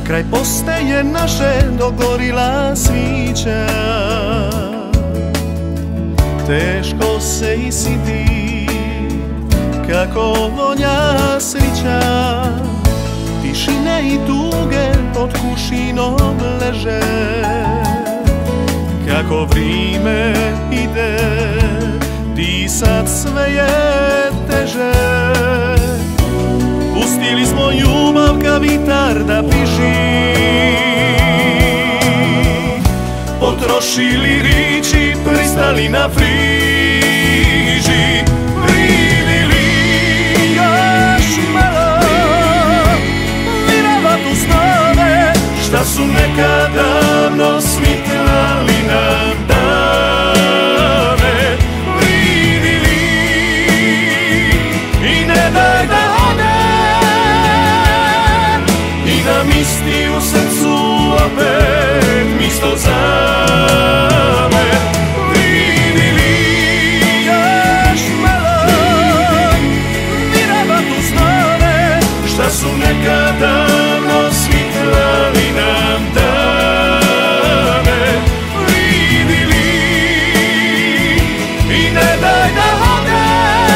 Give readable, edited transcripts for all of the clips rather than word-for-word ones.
Kraj postaje naše dogorila svića, teško se i siti kako vonja srića. Tišine i tuge pod kušinom leže, kako vrime ide, disat sve je teže. Pustili smo ljubav ka vitar da piši, potrošili riči, pristali na friži. Vidili još malo, viravatu snove, šta su nekad davno svitlali nam dane. Vidili i ne daj da misli u srcu opet misto zame. Vidili još malo, viravatu snove, šta su nekad davno svitlali nam dane. Vidili i ne daj da ode,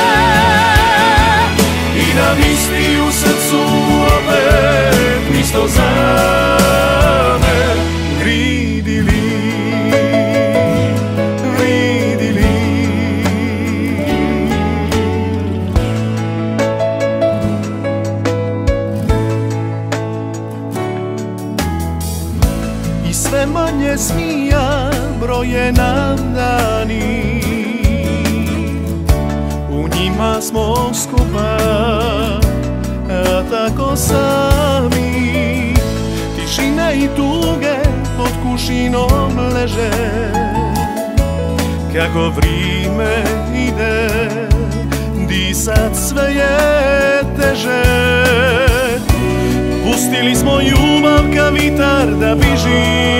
i da misli u srcu opet misto zame. Vidili, vidili. I sve manje smija broje nam dani, u njima smo skupa, a tako sami. Tišine i tuge pod kušinom leže, kako vrime ide, disat sve je teže. Pustili smo ljubav ka vitar da biži,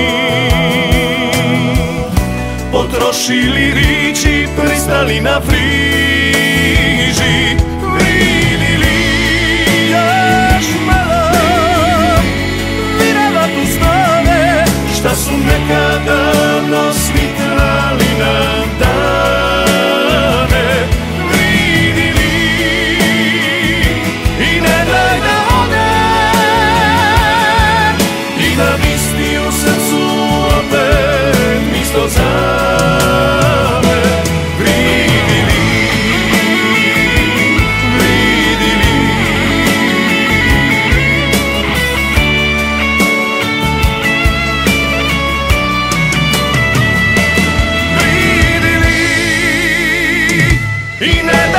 potrošili riči, pristali na friži. Vidili još malo, viravatu snove, šta su nekad davno svitlali nam dane. Vidili i ne daj da ode, i da misli u srcu opet misto zame. Vidili, vidili. Vidili i ne